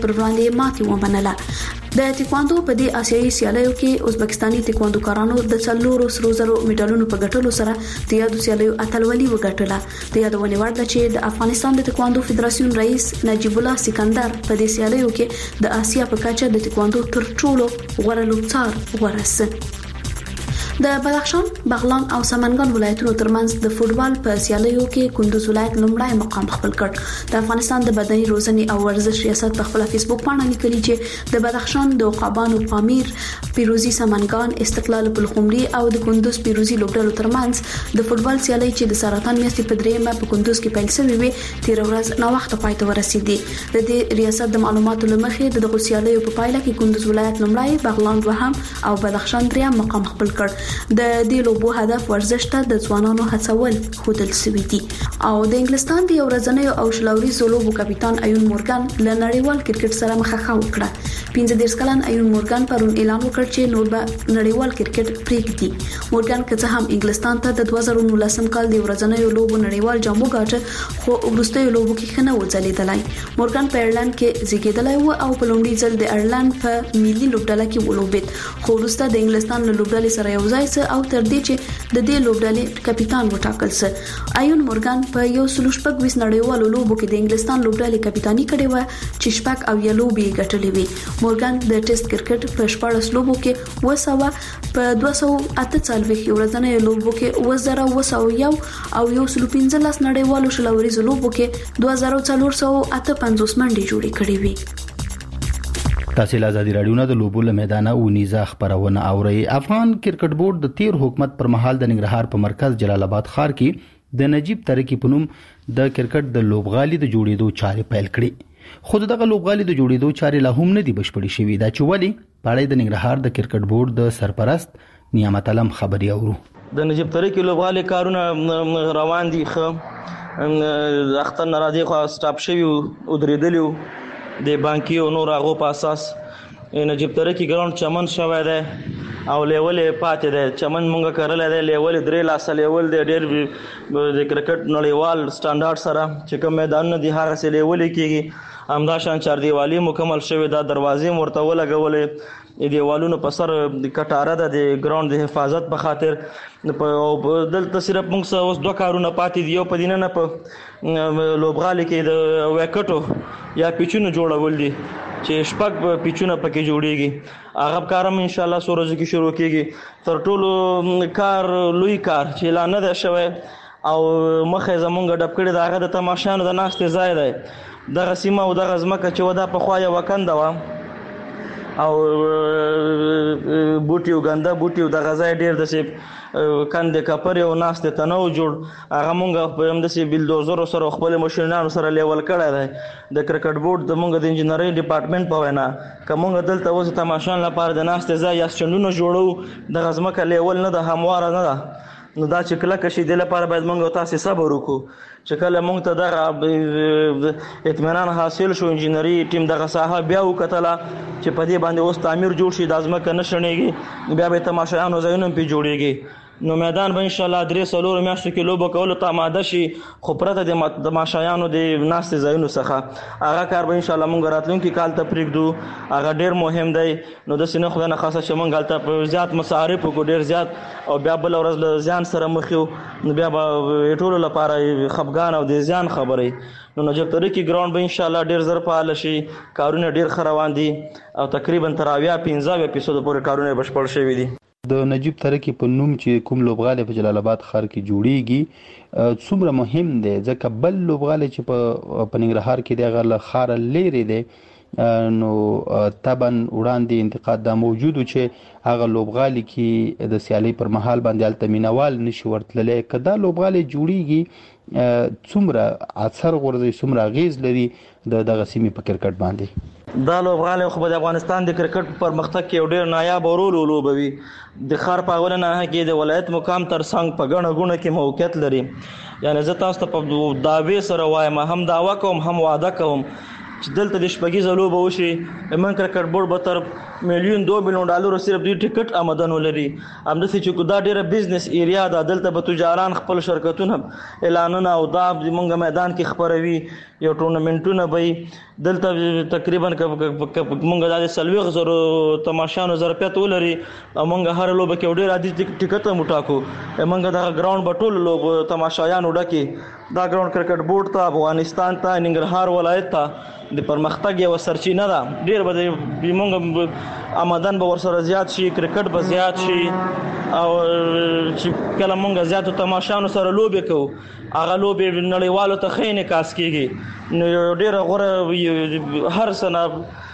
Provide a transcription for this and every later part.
پر وړاندې ماتې ومنله. د تکواندو په دې آسیایي سیالیو کې ازبکستاني تکواندوکارانو د 4 سرو زرو میډالونو په ګټلو سره د یادو سیالیو اتلولي وګټله. د یادونه وړ ده چې د افغانستان د تکواندو فدراسیون رئیس نجیب الله سکندر په دې سیالیو کې د آسیا په کچه د تکواندو تر ټولو غوره لوبڅار ورسېد. د بدخشان، بغلان او سمنګان ولایتونو ترمنځ د فوټبال په سیالیو کې کندوز ولایت لومړی مقام خپل کړ. د افغانستان د بدني روزنې او ورزش ریاست په خپل فیسبوک باندې لیکلي چې د بدخشان د عقابانو پامیر، پیروزی سمنګان، استقلال بلخمري او د کندوز پیروزی لوبډلو ترمنځ د فوټبال سیالي چې د سرطان میاشتې په 3 په کندوز کې پیل شوې وي تیر ورځ نو وخت پای ته ورسېدي. د دې ریاست د معلوماتو لمخې د دغه سیالیو په پایله کې کندوز ولایت لومړی، بغلان دوهم او بدخشان دریم مقام خپل کړ. د دې لوبو هدف ورزش ته د ځوانانو هڅول ښودل شوی دی. او د انګلستان د یو ورځنیو او شلوريزو لوبو کپټان ایون مورګان له نړیوال کرکټ سره مخه وکړه. 15 کلن ایون مورګان پرون اعلان وکړ چې نور به نړیوال کرکټ پریږدي. مورګان که څه هم انګلستان ته د 2019 کال د ورځنیو لوبو نړیوال جام وګاټه، خو وروستیو لوبو کې خنه وځلیدلای. مورګان په ایرلند کې زیږیدلی و او په لومړي ځل د ایرلند په ملي لوبډله کې ولوبېد، خو وروسته د انګلستان له لوبډلې سره یو ځای او تر دې چې د دې لوبډلې کپټان وټاکل شو. ایون مورګان په 126 نړیوالو لوبو کې د انګلستان لوبډلې کپټانی کړې و چې شپږ او یا لوبې ګټلې وي. مورګان د ټیسټ کرکټ په 14 لوبو کې وسوه، په 248 ورځنیو لوبو کې 1901 او 115 نړیوالو شلوريزو لوبو کې 2458 منډې جوړې کړې وي. تاسو له ازادي رادیو نه د لوبو له میدانه او نیزه خبرونه اورئ. افغان کرکټ بورډ د تیر حکومت پر مهال د ننګرهار په مرکز جلال آباد ښار کې د نجیب ترکی په نوم د کرکټ د لوبغالي د جوړېدو چارې پیل کړې. خو دغه لوبغالي د جوړېدو چارې لا هم نه دي بشپړې شوې. دا چې ولې پاړې د ننګرهار د کرکټ بورډ د سرپرست نعمت علم خبري اورو. د نجیب ترکی لوبغالي کارونه روان دي. اختر ناراضي خو سټاپ شوی او درېدلی د بانکي او نور هغه په اساس نجیب ترکی ګراوند چمن شوی دی او لیول پاتې دی. چمن مونږه کړل دی لیول 3 لاس لیول دی ډېر د کرکټ نړیوال سټانډارډ سره چې کوم میدان دی هغه سره لیول کیږي. همدا شان چار دیوالي مکمل شوی دا دروازې مرته ولګولې دیوالونو په سر کټاره ده د ګراوند د حفاظت په خاطر. په دلته صرف موږ اوس 2 کارونه پاتې دي. یو په دینه نه په لوبغالي کې د وکټو یا پیچونو جوړول دي چې شپږ پیچونه پکې جوړيږي. هغه کارم ان شاء الله سورځ کې شروع کیږي. تر ټولو کار لوی کار چې اعلان نه شوی او مخه زمونږ ډب کړی داغه د تماشانو د ناشته ځای دی. دغه سیمه او دغه ځمکه چې ودا په خوایا وکنده و او بوټي او ګنده بوټي او دغه ځای ډیر د سیب کندې کپر او ناشته تنو جوړ. هغه مونږ په هم د سیب بلدوزر سره خپل ماشينانو سره لیول کړی دی. د کرکټ بورډ د مونږ د انجنیری ډپارټمنټ په وینا کومه دلته اوس تماشان لپاره د ناشته ځای یا چندونه جوړو دغه ځمکه لیول نه د همواره نه ده. نو دا چې کله کشي د لپاره باید مونږ تاسو صبر وکړو چې کله مونږ ته دغه اطمینان حاصل شو انجنیری ټیم دغه ساحه بیا وکتله چې په دې باندې اوس تعمیر جوړ شي د ځمکه نشړنیږي بیا به تماشایانو ځایونه په جوړیږي. نو میدان به ان شاء الله 3 میاشتو کې لوب کول ته آماده شي. خو پرته د تماشایانو د ناست ځایونو څخه هغه کار به ان شاء الله مونږ راتلونکي کال ته پرېږدو. هغه ډیر مهم دی. نو د سینه خدای نه خاصه چې مونږ هلته په زیات مصارف کو ډیر زیات او بیا بل ورځ له ځان سره مخ یو نو بیا به ټول لپاره خفګان او د ځان خبرې. نو نجیب ترکی ګراوند به ان شاء الله ډیر زر فعال شي. کارونه ډیر روان دي او تقریبا تر 15% پورې کارونه بشپړ شوي دي. د نجیب ترکی په نوم چې کوم لوبغالی په جلال آباد ښار کې جوړیږي څومره مهم دی ځکه بل لوبغالی چې په ننګرهار کې دی هغه له ښاره لیرې دی. نو طبعا وړاندې انتقاد دا موجودو چې هغه لوبغالی کې د سیالي پر مهال باندې هلته مینوال نشي ورتللی. که دا لوبغالی جوړیږي څومره اثر غورځوي څومره اغیز لري دغه سیمې په کرکټ باندې؟ دا لوبغالی خو د افغانستان د کرکټ پر مختګ کې یو ډیر نایاب رول ولوبوي. د ښار په اول نه کې د ولایت مقام تر څنګ په ګڼه ګوڼه کې موقعیت لري. یعنی زه تاسو ته په دعوی سره وایم هم دعوه کوم هم وعده کوم چې دلته د شپږیزه لوبه وشي. من کرکټ بورډ به تر $1-2 ملیون صرف دوی ټیکټ آمدن ولري. همداسې چې دا ډیره بزنس ایریا ده. دلته به تجاران خپل شرکتونه اعلانونه او دا زموږ میدان کې خپروي. یو ټورنمنټونه به دلته تقریبا مونږ د 40,000 تماشانو ظرفیت ولري او مونږ هر لوبه کې ډېر عادي ټیکټ هم وټاکو. مونږ د گراوند بټول لوب تماشایانو ډکه دا گراوند کرکټ بورډ ته افغانستان ته ننګرهار ولایت ته د پرمختګ یو سرچینه ده. ډېر به مونږ آمدن به ورسره زیات شي، کرکټ به زیات شي او چې کله مونږ زیاتو تماشانو سره لوبې کوو هغه لوبې نړیوالو ته ښه انعکاس کیږي. نو ډېر غوره هر سنه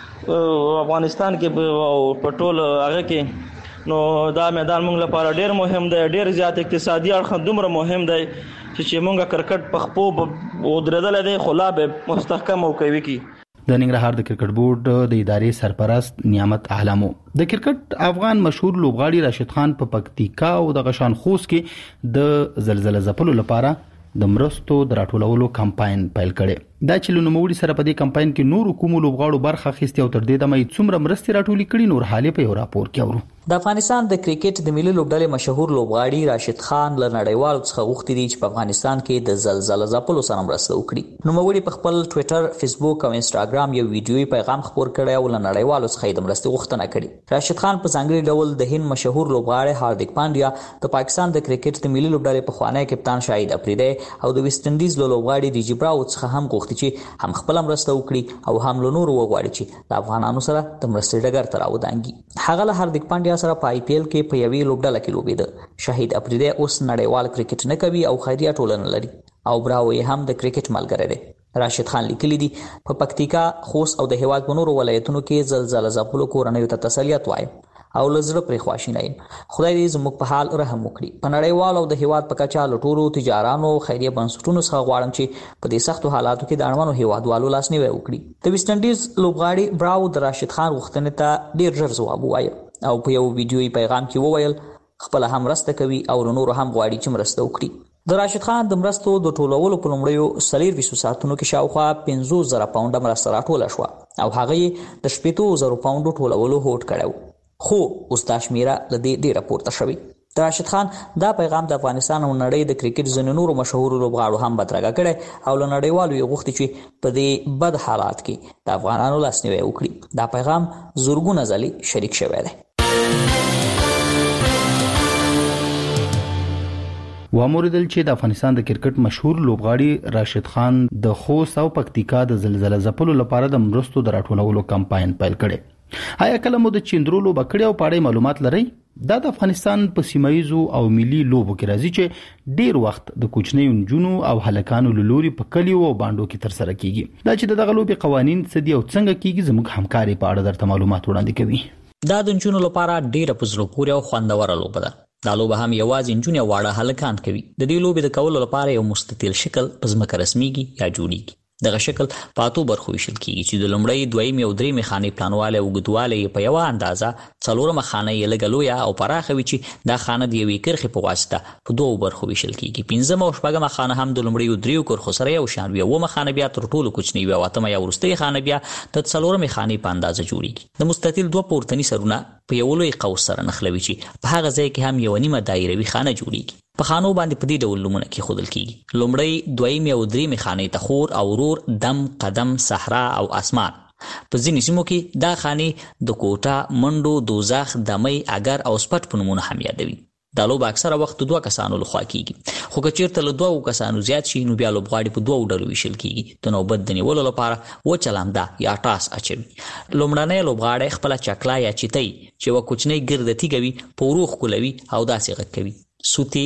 افغانستان کې په ټول هغه کې نو دا میدان مونږ لپاره ډېر مهم دی، ډېر زیات اقتصادي اړخ دومره مهم دی چې مونږه کرکټ په خپو ودرېدل دی خو لا به مستحکم او قوي کی. د ننګرهار د کرکټ بورډ د ادارې سرپرست نعمت احلامو د کرکټ افغان مشهور لوبغاړي راشد خان په پکتیکا او د غشان خوست کې د زلزلې ځپلو لپاره د مرستو د راټولولو کمپاین پیل کړي. دا چې لنوموړي سره په دې کمپاین کې نور کوم لوبغاړو برخه اخیستي او تر دې دمه څومره مرستې راټولې کړي نور حالې په یو راپور کې اورو. د افغانستان د کرکټ د ملي لوبډلې مشهور لوبغاړي راشد خان له نړیوالو څخه غوښتي دي چې په افغانستان کې د زلزلې ځپلو سره مرسته وکړي. نوموړي په خپل ټوئیټر، فیسبوک او انسټاګرام یو ویډیويي پیغام خپور کړی او له نړیوالو څخه د مرستې غوښتنه کړې. راشد خان په ځانګړي ډول د هند مشهور لوبغاړي هاردیک پانډیا، د پاکستان د کرکټ د ملي لوبډلې پخوانی کپتان شاهید افریدی او د ویسټ انډیز لوبغاړي ریجی براو څخه هم غوښتي چې هم خپل مرسته وکړي او هم له نورو وغواړي چې د افغانانو سره د مرستې ډګر ته راودانګي. هغه له هاردیک پانډیا سره په IPL کې په یوې لوبډله کې لوبېده. شاهید افریدی اوس نړیوال کرکټ نه کوي او خیریه ټولنه لري او براو یې هم د کرکټ ملګری دی. راشد خان لیکلی دی په پکتیکا، خوست او د هیواد په نورو ولایتونو کې زلزلې ځپلو کورنیو ته تسلیت وایم او لزړه پرې خواشینه یم. خدای دې زموږ په حال رحم وکړي. په نړیوال او د هیواد په کچه له ټولو تجارانو خیریه بنسټونو څخه غواړم چې په دې سختو حالاتو کې د اړمنو هیوادوالو لاسنیوی وکړي. د ویسټ انډیز لوبغاړي براو د راشد خان غوښتنې ته ډیر ژر ځواب ووایه او په یو ویډیويي پیغام کې وویل خپل هم مرسته کوي او نور هم غواړي چې مرسته وکړي. د راشد خان د مرستو د ټولولو په لومړیو 24 ساعتونو کې شاوخوا 50,000 پاونډه مرسته راټوله شوه او هغه د 70,000 پاونډو ټولولو هوډ کړو، خو اوس دا شمیره له دې ډیره پورته شوې. د راشد خان دا پیغام د افغانستان او نړۍ د کرکټ ځینو نورو مشهور لوبغاړو هم بدرګه کړي او له نړیوالو یې غوښتي چې په دې بد حالات کې د افغانانو لاسنیوی وکړي. دا پیغام زورګونه ځلې شریک شوی دی. واموردل چې د افغانستان د کرکټ مشهور لوبغاړي راشد خان د خوست او پکتیکا د زلزلې ځپلو لپاره د مرستو د راټولولو کمپاین پیل کړي. آیا کله مو د چیندرولو بکړی او پاړې معلومات لرئ؟ دا د افغانستان په سیمایزو او ملي لوبو کې راځي چې ډیر وخت د کوچنیو نجونو او هلکانو لوري په کلیو او باندو کې تر سره کیږي. دا چې دغه لوبي قوانين څه دي او څنګه کیږي زموږ همکاري په اړه درته معلومات وړاندې کوي. دا د نجونو لپاره ډیره په زړه پورې او خوندوره لوبه ده. دا لوبه هم یوازې نجونې او واړه هلکان کوي. د دې لوبې د کولو لپاره یو مستطیل شکل په ځمکه رسمیږي یا جوړیږي. دغه شکل په اتو برخو ویشل کیږي چې د لومړی، دویم او درېمې خانې پلانواله او اوږدوالی په یوه اندازه، څلورمه خانه یې لږه لویه او پراخه وي چې دا خانه د یوې کرښې په واسطه په دوو برخو ویشل کیږي. پنځمه او شپږمه خانه هم د لومړیو دریو کرښو سره یو شان وي. اوومه خانه بیا تر ټولو کوچنۍ وي او اتمه یا وروستۍ خانه بیا د څلورمې خانې په اندازه جوړیږي. د مستطیل دوه پورتني سرونه په یو لوی قوس سره نښلوي چې په هغه ځای کې هم یوه نیمه دایروي خانه جوړیږي. په خانو باندې په دې ډول نومونه کېښودل کیږي. لومړی، دویمې او درېمې خانې ته خور او ورور، دم، قدم، صحرا او اسمان. په ځینې سیمو کې دا خانې د کوټه، منډو، دوزخ، دمۍ، اگر او سپټ په نومونو هم یادوي. دا لوبه اکثره وخت دوه کسانو لخوا کیږي، خو که چیرته له دوه کسانو زیات شي نو بیا لوبغاړي په دوه ډلو ویشل کیږي. د نوبت د نیولو لپاره وچه لمده یا ټاس اچوي. لومړنی لوبغاړی خپله چکلا یا چیتۍ چې یوه کوچنۍ ګرده تیږه وي په ورو ښکلوي او داسې غږ کوي. سوتي،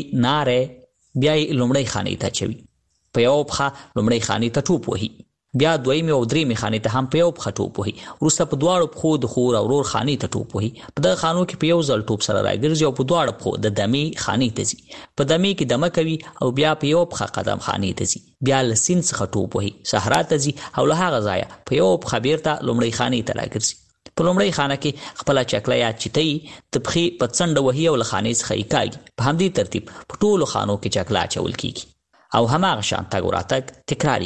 نارې بیا یې لومړۍ خانې ته اچوي. په یوه پښه لومړۍ خانې ته ټوپ وهي، بیا دویمې او درېمې خانې ته هم په یوه پښه ټوپ وهي. وروسته په دواړو پښو د خور او ورور خانې ته ټوپ وهي. په دغه خانو کې په یو ځل ټوپ سره راګرځي او په دواړو پښو د دمې خانې ته ځي. په دمې کې دمه کوي او بیا په یوه پښه قدم خانې ته ځي. بیا له سیند څخه ټوپ وهي، صحرا ته ځي او له هغه ځایه په یوه پښه بیرته لومړۍ خانې ته راګرځي. په لومړۍ خانه کې خپله چکله یا چیتۍ د پښې په څنډه وهي او له خانې څخه یې کاږي. په همدې ترتیب په ټولو خانو کې چکله اچول کیږي او هماغه شان تګ وراتګ تکراریږي.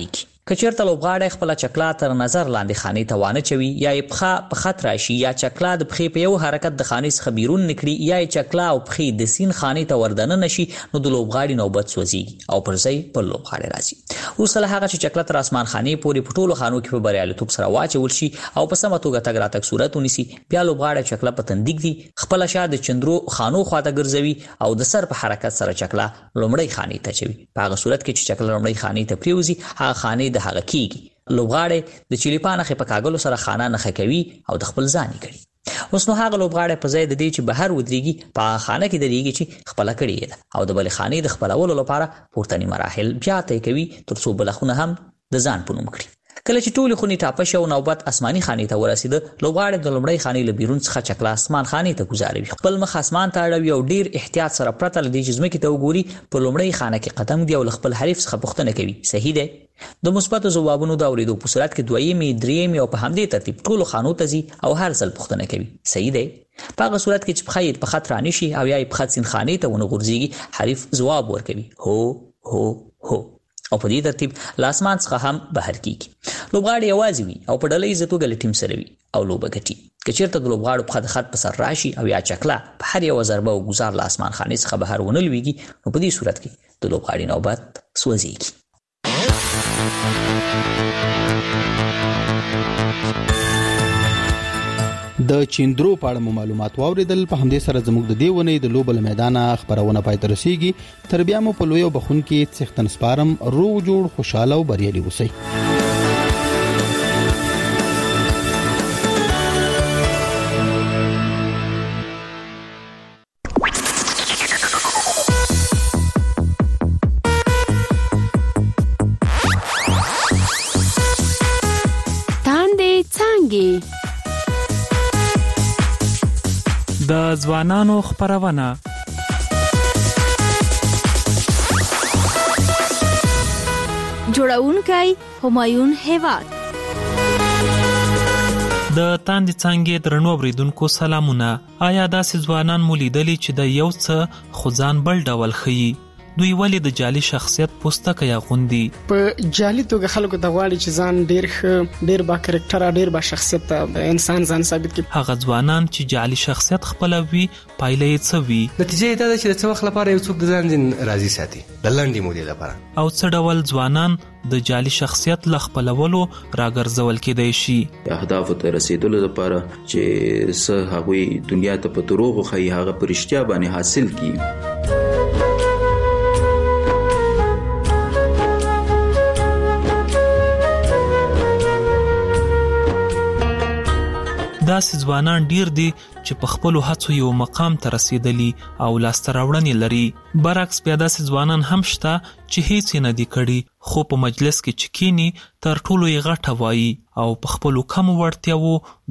کچیرته لوبغاړی خپل چکلا تر نظر لاندې خانې ته وانه چوي یا یې پخه په خط راشي یا چکلا د پخې په یو حرکت د خانې څخه بیرون نکړي یا یې چکلا او پخې د سین خانې ته وردننه نشي نو د لوبغاړي نوبت سوځيږي او پر ځای بل لوبغاړی راځي. وروسته هغه چې چکلا تر اسمان خانې پورې په ټولو خانو کې په بریالیتوب سره واچول شي او په سمه توګه تګ راتګ صورت ونیسي بیا لوبغاړی چکلا په تندیک دی خپل شا د چندرو خانو خواته ګرځوي او د سر په حرکت سره چکلا لومړی خانې ته چوي. په هغه صورت کې چې چکلا لومړی خانې ته پریوزي هغه خانې د هغه کیږي. لوبغاړی د چلیپا نښې په کاغلو سره خانه نښه کوي او د خپل ځان کړي. اوس نو هغه لوبغاړی په ځای د دې چې بهر ودرېږي په خانه کې درېږي چې خپله کړې ده او د بلې خانې د خپلولو لپاره پورتني مراحل بیا طی کوي تر څو بله خونه هم د ځان په نوم کړي. کله چې ټولې خونې ټاپه شو نوبت اسماني خانې ته ورسېده لوبغاړی د لومړۍ خانې له بیرون څخه چکلا اسمان خانې ته ګوزاروي خپل مخ اسمان ته اړوي او ډیر احتیاط سره پرته له دې چې ځمکې ته وګوري په لومړۍ خانه کې قدم دی او له خپل حریف څخه پوښتنه کوي صحیح دی. د مثبتو ځوابونو د اورېدو په صورت کې دویمې درېیمې او په همدې ترتیب ټولو خانو ته ځي او هر ځل پوښتنه کوي صحیح دی. په هغه صورت کې چې پښه یې په خط رانشي او یا یې په خط سین خانې ته ونه غورځېږي حریف ځواب ورکوي هو هو هو او په دې ترتیب له اسمان څخه هم بهر کیږي. لوبغاړی یوازې وي او په ډله ییزه توګه له ټیم سره وي او لوبه ګټي. که چېرته د لوبغاړو پښه د خط په سر راشي او یا چکلا په هر یوه ضربه او ګزار له اسمان خانې څخه بهر ونه لویږي نو په دې صورت کې د لوبغاړي نوبت سوځېږي. د چیندرو په اړه معلومات واوریدل. په همدې سره زموږ د دې ونې د لوبل میدانه خبرونه پای ته رسیږي. تر بیا مو په لوی بخون کې څښتن سپارم روغ جوړ خوشاله او بریالي اوسئ. د ځوانانو خبرونه جوړونکی همایون هیواد د تاندې څانګې درنو اوریدونکو سلامونه. آیا داسې ځوانان مو لیدلي چې د یو څه خو ځان بل ډول ښیي؟ دوی ولې د جعلي شخصیت پوستکی اغوندي؟ په جعلي توګه خلکو ته غواړي چې ځان ډیر ښه ډیر با کرکټر ډیر با شخصیت انسان ځان ثابت کړي. هغه ځوانان چې جعلي شخصیت خپلوي پایله یې څه وي؟ نتیجه دا ده چې د څه وخت لپاره یو څوک د ځان راضي ساتي د لنډې مودې لپاره او څه ډول ځوانان د جعلي شخصیت له خپلولو راګرځول کېدای شي؟ اهدافو ته رسیدلو لپاره چې څه هغوی دنیا ته په دروغو ښیي هغه په رښتیا باندې حاصل کړي. داسې ځوانان ډیر دي چې په خپلو هڅو یو مقام ته رسیدلی او لاسته راوړنې لري. برعکس بیا داسې ځوانان هم شته چې هیڅ یې نه دي کړي خو په مجلس کې چې کینی تر ټولو یې غټه وایي او په خپلو کمو وړتیاوو